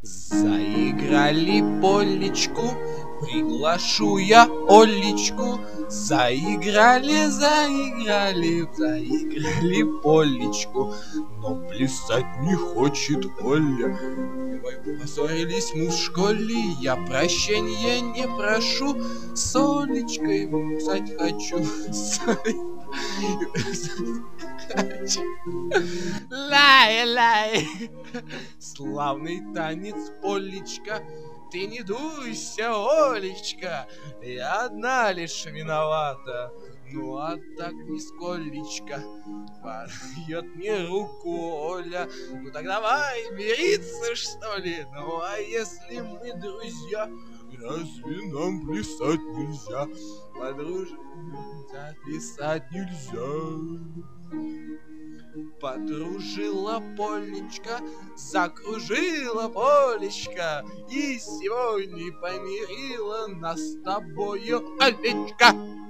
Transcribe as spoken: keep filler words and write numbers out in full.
Заиграли Полечку, приглашу я Олечку. Заиграли, заиграли, заиграли Полечку, но плясать не хочет Оля. Поссорились мы в школе, я прощения не прошу. С Олечкой плясать хочу. Лай, лай, славный танец, Полечка. Ты не дуйся, Олечка, я одна лишь виновата. Ну а так нисколечко подает мне руку Оля. Ну так давай мириться, что ли? Ну а если мы друзья, разве нам плясать нельзя? Подружимся, плясать нельзя. Подружила Полечка, закружила Полечка, и сегодня помирила нас с тобою Олечка.